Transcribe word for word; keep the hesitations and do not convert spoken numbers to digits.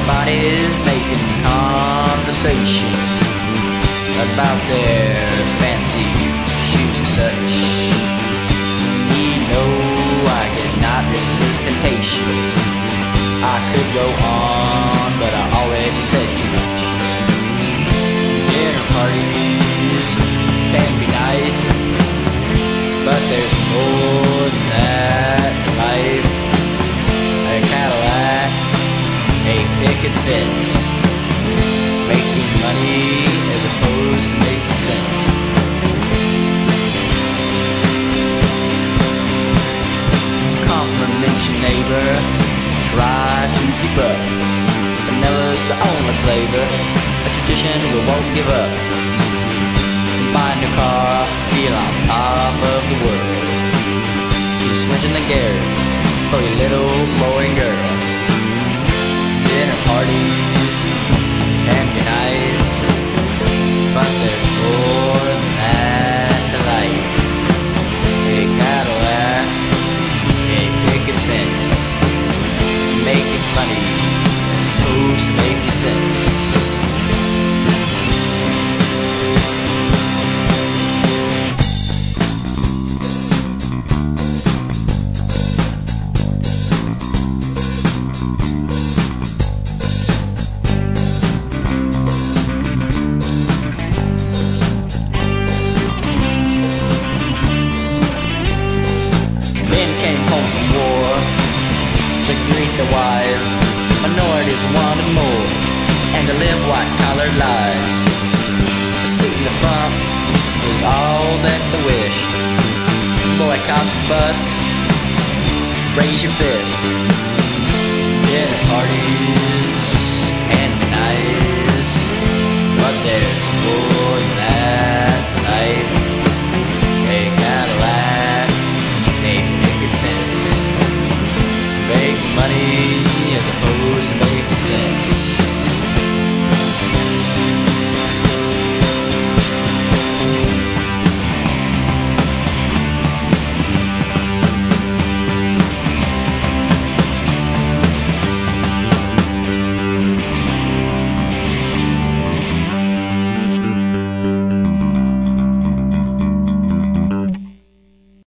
Everybody's making conversation about their fancy shoes and such. Me, no, I could not resist temptation. I could go on, but I already said too much. Dinner parties can be nice, but there's more than that to life. A Cadillac, a picket fence, making money as opposed to making sense. Compliment your neighbor, try to keep up. Vanilla's the only flavor, a tradition we won't give up. Buy a new car, feel on top of the world. Keep switching the gear for your little boy and girl. Dinner parties can be nice, but there's more than that to life. A Cadillac, a picket fence, making money as opposed to making sense. To greet the wise, minorities wanted more, and to live white-collar lives. A seat in the front was all that they wished. Boycott the bus, raise your fist. Dinner parties can be nice, but there's